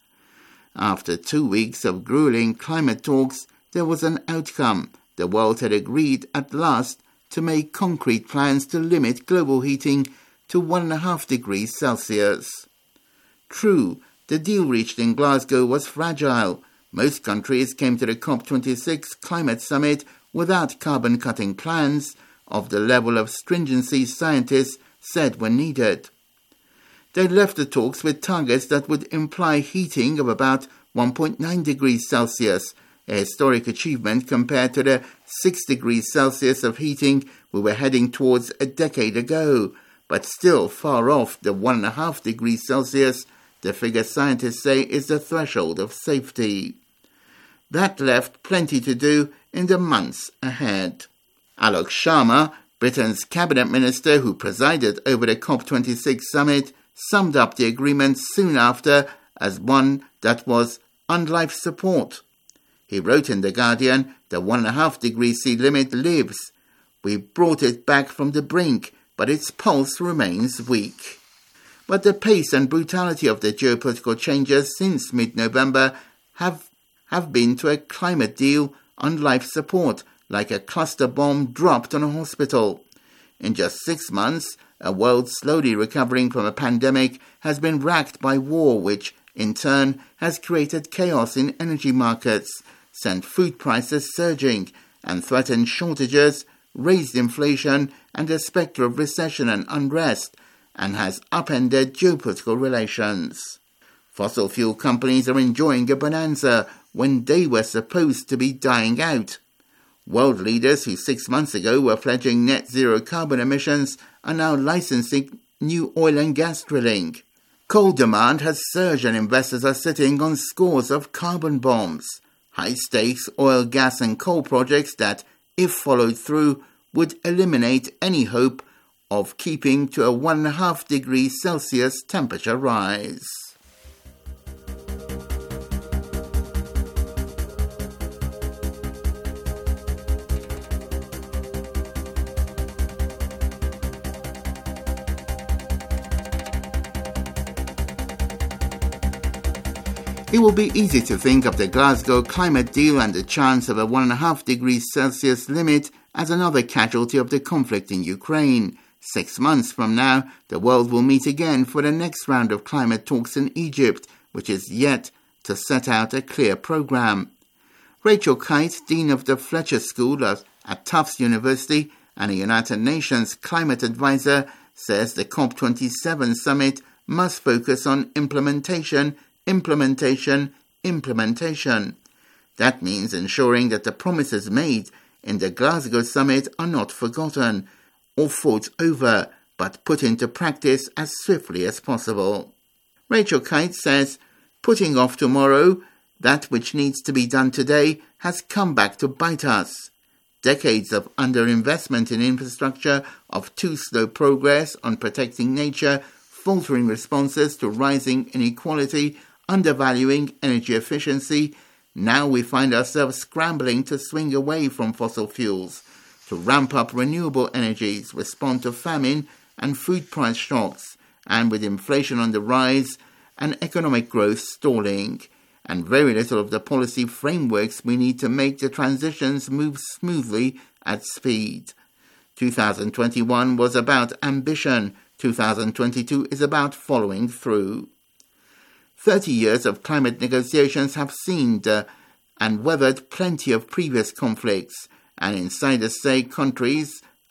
After two weeks of grueling climate talks, there was an outcome. The world had agreed at last to make concrete plans to limit global heating to one and a half degrees Celsius. True, the deal reached in Glasgow was fragile. Most countries came to the COP twenty-six climate summit without carbon-cutting plans of the level of stringency scientists said were needed. They left the talks with targets that would imply heating of about one point nine degrees Celsius, a historic achievement compared to the six degrees Celsius of heating we were heading towards a decade ago, but still far off the one and a half degrees Celsius the figure scientists say is the threshold of safety. That left plenty to do in the months ahead. Alok Sharma, Britain's cabinet minister who presided over the COP twenty-six summit, summed up the agreement soon after as one that was on life support. He wrote in The Guardian, the one and a half degree C limit lives. We brought it back from the brink, but its pulse remains weak. But the pace and brutality of the geopolitical changes since mid-November have, have been to a climate deal on life support, like a cluster bomb dropped on a hospital. In just six months, a world slowly recovering from a pandemic has been racked by war, which, in turn, has created chaos in energy markets, sent food prices surging, and threatened shortages, raised inflation and the spectre of recession and unrest, and has upended geopolitical relations. Fossil fuel companies are enjoying a bonanza when they were supposed to be dying out. World leaders who six months ago were pledging net zero carbon emissions are now licensing new oil and gas drilling. Coal demand has surged and investors are sitting on scores of carbon bombs. High-stakes oil, gas and coal projects that, if followed through, would eliminate any hope of keeping to a one and a half degrees Celsius temperature rise. It will be easy to think of the Glasgow climate deal and the chance of a one and a half degrees Celsius limit as another casualty of the conflict in Ukraine. Six months from now, the world will meet again for the next round of climate talks in Egypt, which is yet to set out a clear program. Rachel Kite, Dean of the Fletcher School at Tufts University and a United Nations climate advisor, says the COP twenty-seven summit must focus on implementation Implementation, implementation. That means ensuring that the promises made in the Glasgow summit are not forgotten or fought over, but put into practice as swiftly as possible. Rachel Kite says, putting off tomorrow that which needs to be done today has come back to bite us. Decades of underinvestment in infrastructure, of too slow progress on protecting nature, faltering responses to rising inequality, undervaluing energy efficiency. Now we find ourselves scrambling to swing away from fossil fuels, to ramp up renewable energies, respond to famine and food price shocks, and with inflation on the rise and economic growth stalling, and very little of the policy frameworks we need to make the transitions move smoothly at speed. two thousand twenty-one was about ambition. two thousand twenty-two is about following through. Thirty years of climate negotiations have seen uh, and weathered plenty of previous conflicts, and insiders say countries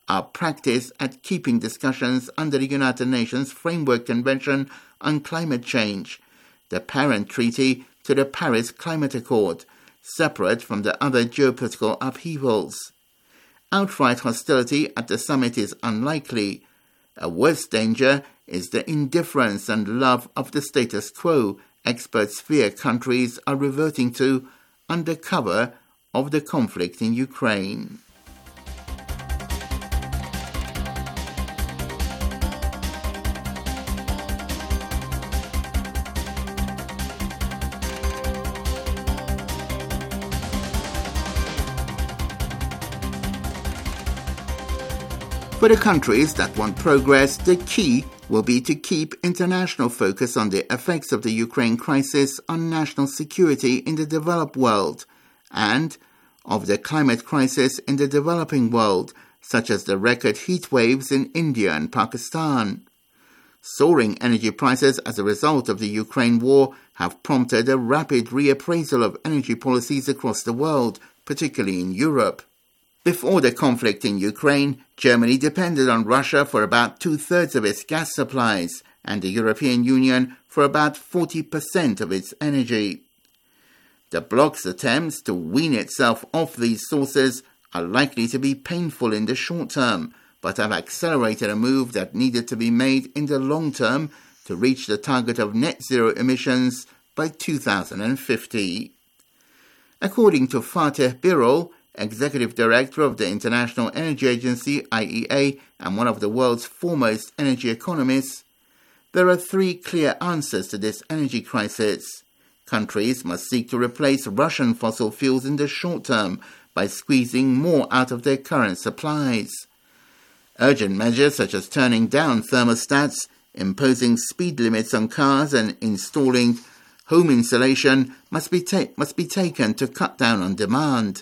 are practiced at keeping discussions under the United Nations Framework Convention on Climate Change, the parent treaty to the Paris Climate Accord, separate from the other geopolitical upheavals. Outright hostility at the summit is unlikely. A worse danger is the indifference and love of the status quo experts fear countries are reverting to under cover of the conflict in Ukraine. For the countries that want progress, the key will be to keep international focus on the effects of the Ukraine crisis on national security in the developed world and of the climate crisis in the developing world, such as the record heat waves in India and Pakistan. Soaring energy prices as a result of the Ukraine war have prompted a rapid reappraisal of energy policies across the world, particularly in Europe. Before the conflict in Ukraine, Germany depended on Russia for about two-thirds of its gas supplies and the European Union for about forty percent of its energy. The bloc's attempts to wean itself off these sources are likely to be painful in the short term, but have accelerated a move that needed to be made in the long term to reach the target of net zero emissions by two thousand fifty. According to Fatih Birol, Executive Director of the International Energy Agency, I E A, and one of the world's foremost energy economists, there are three clear answers to this energy crisis. Countries must seek to replace Russian fossil fuels in the short term by squeezing more out of their current supplies. Urgent measures such as turning down thermostats, imposing speed limits on cars, and installing home insulation must be, ta- must be taken to cut down on demand.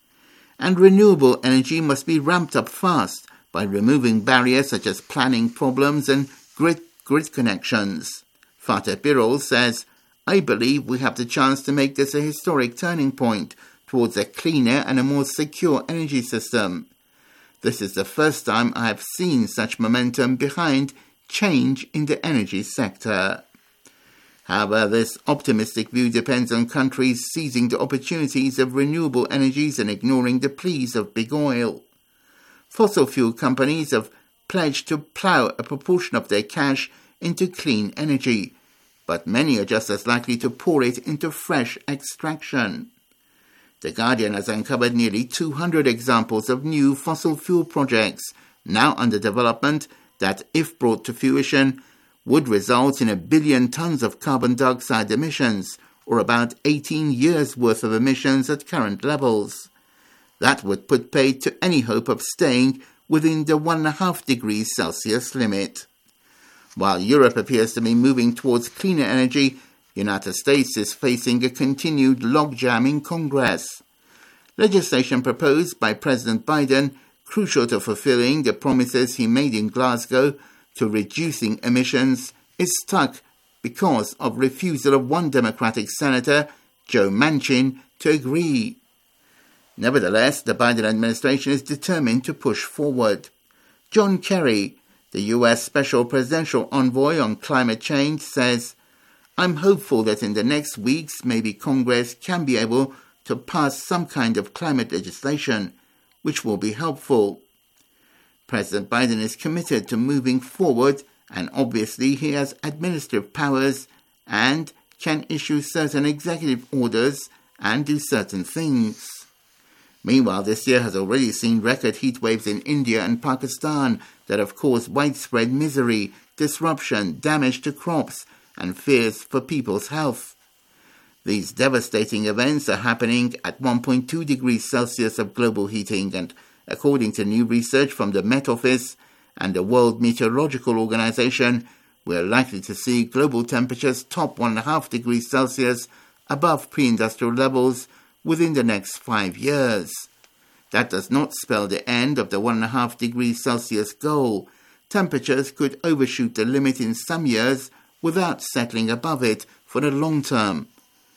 And renewable energy must be ramped up fast by removing barriers such as planning problems and grid, grid connections. Fatih Birol says, I believe we have the chance to make this a historic turning point towards a cleaner and a more secure energy system. This is the first time I have seen such momentum behind change in the energy sector. However, this optimistic view depends on countries seizing the opportunities of renewable energies and ignoring the pleas of big oil. Fossil fuel companies have pledged to plough a proportion of their cash into clean energy, but many are just as likely to pour it into fresh extraction. The Guardian has uncovered nearly two hundred examples of new fossil fuel projects now under development that, if brought to fruition, would result in a billion tons of carbon dioxide emissions, or about eighteen years' worth of emissions at current levels. That would put paid to any hope of staying within the one point five degrees Celsius limit. While Europe appears to be moving towards cleaner energy, the United States is facing a continued logjam in Congress. Legislation proposed by President Biden, crucial to fulfilling the promises he made in Glasgow to reducing emissions, is stuck because of refusal of one Democratic Senator, Joe Manchin, to agree. Nevertheless, the Biden administration is determined to push forward. John Kerry, the U S Special Presidential Envoy on Climate Change, says, I'm hopeful that in the next weeks maybe Congress can be able to pass some kind of climate legislation, which will be helpful. President Biden is committed to moving forward, and obviously he has administrative powers and can issue certain executive orders and do certain things. Meanwhile, this year has already seen record heat waves in India and Pakistan that have caused widespread misery, disruption, damage to crops, and fears for people's health. These devastating events are happening at one point two degrees Celsius of global heating, and according to new research from the Met Office and the World Meteorological Organization, we are likely to see global temperatures top one point five degrees Celsius above pre-industrial levels within the next five years. That does not spell the end of the one point five degrees Celsius goal. Temperatures could overshoot the limit in some years without settling above it for the long term.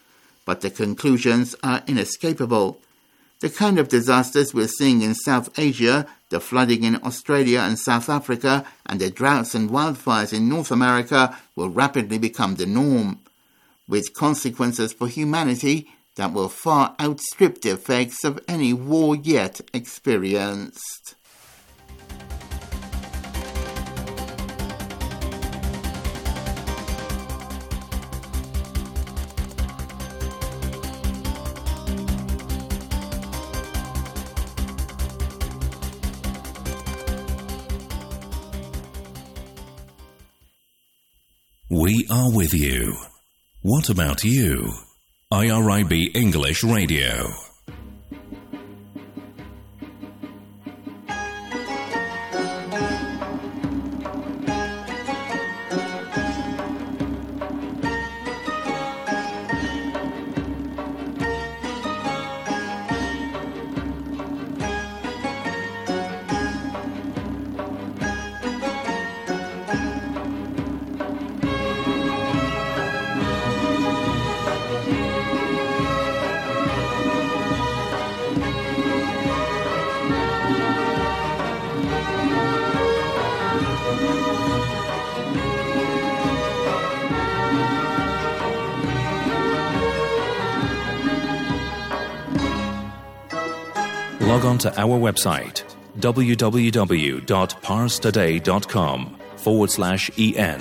But the conclusions are inescapable. The kind of disasters we're seeing in South Asia The flooding in Australia and South Africa and the droughts and wildfires in North America will rapidly become the norm, with consequences for humanity that will far outstrip the effects of any war yet experienced.
We are with you. What about you? I R I B English Radio. Log on to our website, www.parstoday.com forward slash en.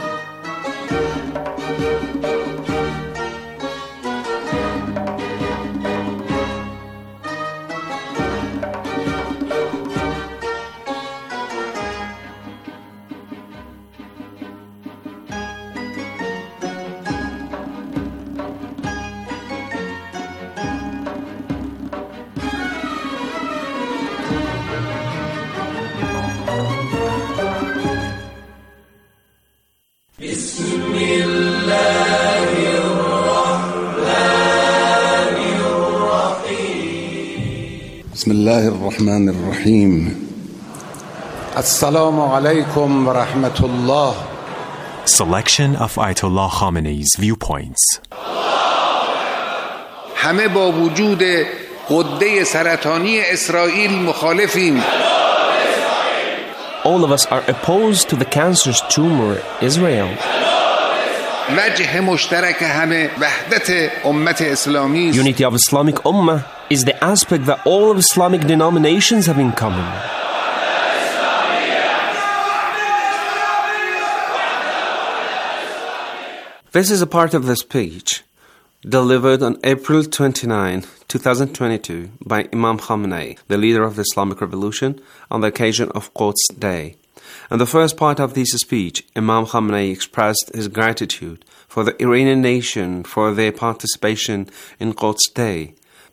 بسم الله الرحمن الرحيم السلام عليكم ورحمة الله.
Selection of Ayatollah Khamenei's viewpoints.
همه با وجود غده سرطانی اسرائیل مخالفیم.
All of us are opposed to the cancerous tumor Israel.
وجه مشترک همه وحدت امت اسلامی.
Unity of Islamic Ummah is the aspect that all of Islamic denominations have in common.
This is a part of the speech delivered on April twenty-ninth, twenty twenty-two by Imam Khamenei, the leader of the Islamic Revolution, on the occasion of Quds Day. In the first part of this speech, Imam Khamenei expressed his gratitude for the Iranian nation for their participation in Quds Day.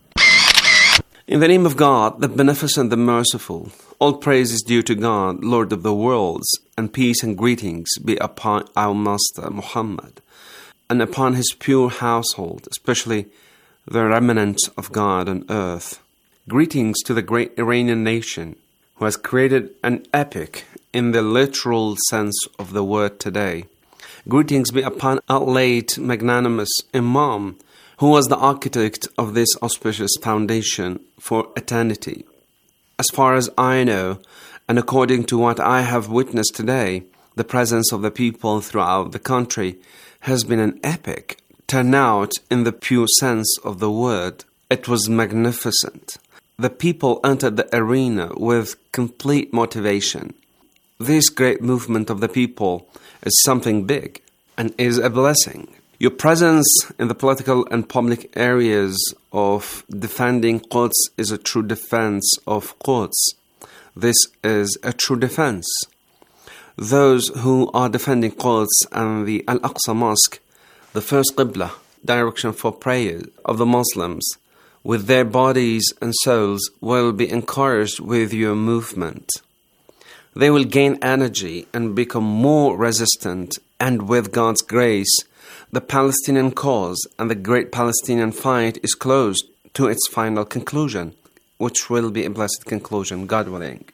In the name of God, the Beneficent, the Merciful, all praise is due to God, Lord of the worlds, and peace and greetings be upon our Master Muhammad, and upon his pure household, especially the remnants of God on earth. Greetings to the great Iranian nation, who has created an epic in the literal sense of the word today. Greetings be upon our late magnanimous Imam, who was the architect of this auspicious foundation for eternity. As far as I know, and according to what I have witnessed today, the presence of the people throughout the country has been an epic turnout in the pure sense of the word. It was magnificent. The people entered the arena with complete motivation. This great movement of the people is something big and is a blessing. Your presence in the political and public areas of defending Quds is a true defense of Quds. This is a true defense. Those who are defending Quds and the Al-Aqsa Mosque, the first Qibla, direction for prayer of the Muslims, with their bodies and souls, will be encouraged with your movement. They will gain energy and become more resistant, and with God's grace, the Palestinian cause and the great Palestinian fight is close to its final conclusion, which will be a blessed conclusion, God willing.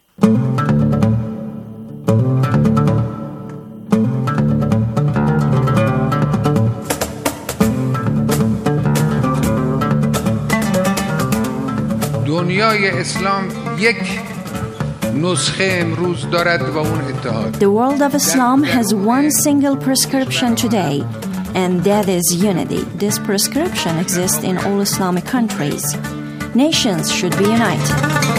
دنیای اسلام یک
The world of Islam has one single prescription today, and that is unity. This prescription exists in all Islamic countries. Nations should be united.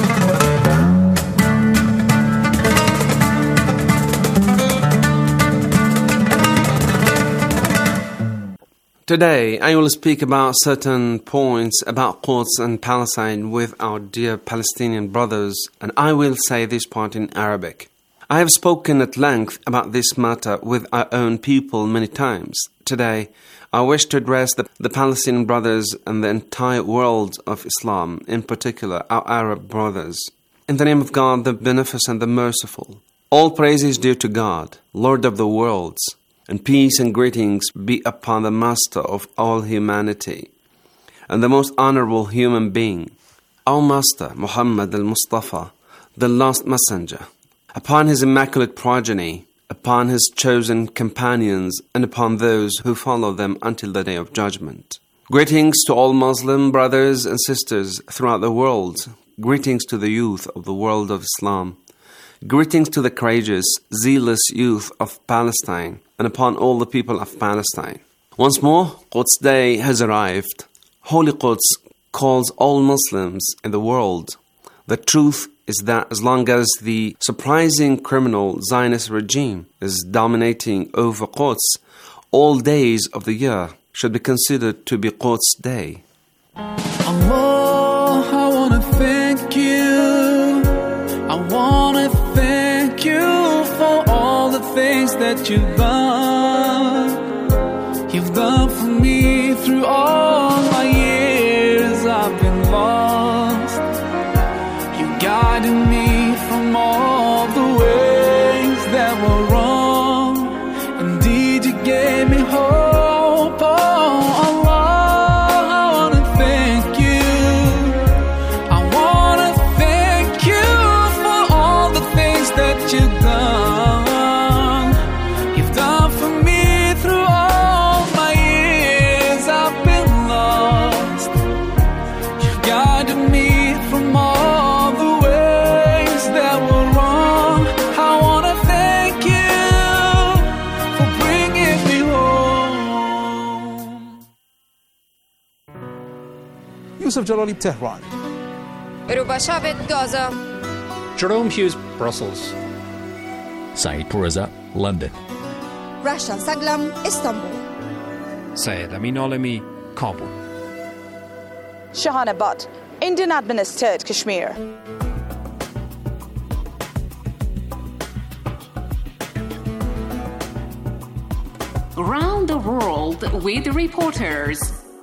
Today, I will speak about certain points about Quds and Palestine with our dear Palestinian brothers, and I will say this part in Arabic. I have spoken at length about this matter with our own people many times. Today, I wish to address the, the Palestinian brothers and the entire world of Islam, in particular our Arab brothers. In the name of God, the Beneficent, the Merciful, all praise is due to God, Lord of the worlds, and peace and greetings be upon the Master of all humanity, and the most honorable human being, our Master, Muhammad al-Mustafa, the last messenger, upon his immaculate progeny, upon his chosen companions, and upon those who follow them until the day of judgment. Greetings to all Muslim brothers and sisters throughout the world. Greetings to the youth of the world of Islam. Greetings to the courageous, zealous youth of Palestine, and upon all the people of Palestine. Once more, Quds Day has arrived. Holy Quds calls all Muslims in the world. The truth is that as long as the surprising criminal Zionist regime is dominating over Quds, all days of the year should be considered to be Quds Day.
Allah, I want to thank you. I want to thank you for all the things that you've done. You've done for me through all my years I've been lost. You guided me from all the ways that were wrong. Indeed, you gave me hope. Oh, Allah, I want to thank you. I want to thank you for all the things that you've done. You've done for me through all my years I've been lost. You guided me from all the ways that were wrong. I want to thank you for bringing me home.
Yusuf Jalali, Tehran.
Rubashavet, Gaza.
Jerome Hughes, Brussels.
Saeed Pourreza, London.
Rasha Saglam, Istanbul.
Syed Amin Alami, Kabul.
Shahana Butt, Indian administered Kashmir.
Around the world with reporters.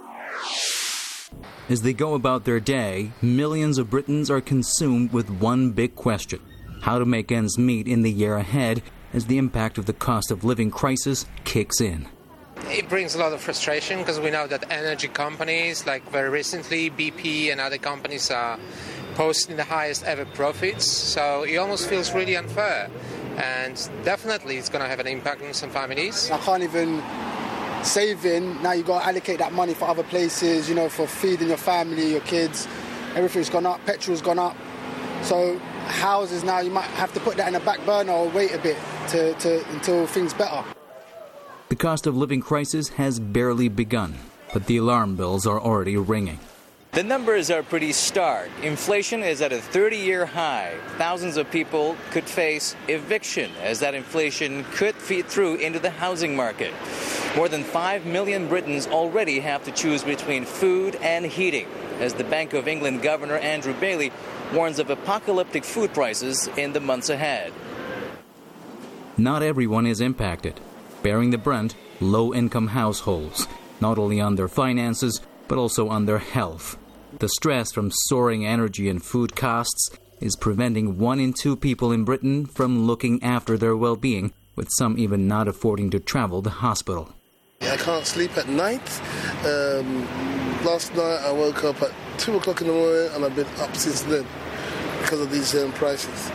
As they go about their day, millions of Britons are consumed with one big question: how to make ends meet in the year ahead as the impact of the cost of living crisis kicks in.
It brings a lot of frustration because we know that energy companies, like very recently B P and other companies, are posting the highest ever profits. So it almost feels really unfair. And definitely it's going to have an impact on some families.
I can't even save in. Now you've got to allocate that money for other places, you know, for feeding your family, your kids. Everything's gone up. Petrol's gone up. So houses now, you might have to put that in a back burner or wait a bit to, to until things better.
The cost of living crisis has barely begun, but the alarm bells are already ringing.
The numbers are pretty stark. Inflation is at a thirty-year high. Thousands of people could face eviction as that inflation could feed through into the housing market. More than five million Britons already have to choose between food and heating, as the Bank of England Governor Andrew Bailey warns of apocalyptic food prices in the months ahead.
Not everyone is impacted. Bearing the brunt, low-income households, not only on their finances, but also on their health. The stress from soaring energy and food costs is preventing one in two people in Britain from looking after their well-being, with some even not affording to travel to hospital.
I can't sleep at night. Um, last night I woke up at two o'clock in the morning and I've been up since then because of these um, prices.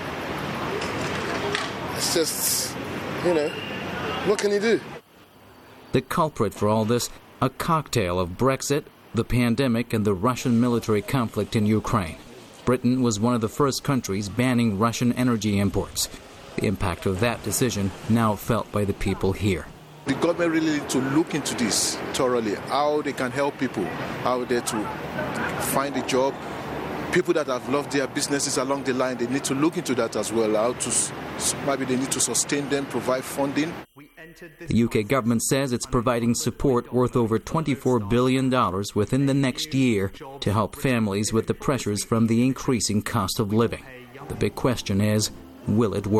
It's just, you know, what can you do?
The culprit for all this, a cocktail of Brexit, the pandemic, and the Russian military conflict in Ukraine. Britain was one of the first countries banning Russian energy imports. The impact of that decision now felt by the people here.
The government really need to look into this thoroughly, how they can help people, how they to find a job. People that have lost their businesses along the line, they need to look into that as well, how to, maybe they need to sustain them, provide funding.
The U K government says it's providing support worth over twenty-four billion dollars within the next year to help families with the pressures from the increasing cost of living. The big question is, will it work?